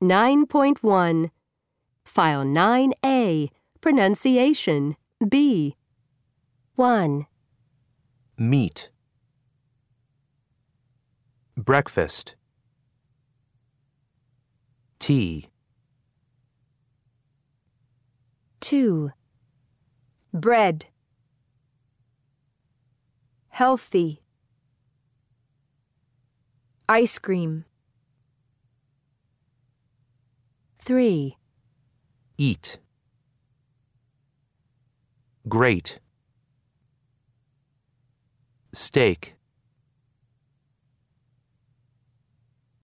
9.1 File 9A Pronunciation B 1. Meat. Breakfast. Tea. 2. Bread. Healthy. Ice cream. 3. Eat. Great. Steak.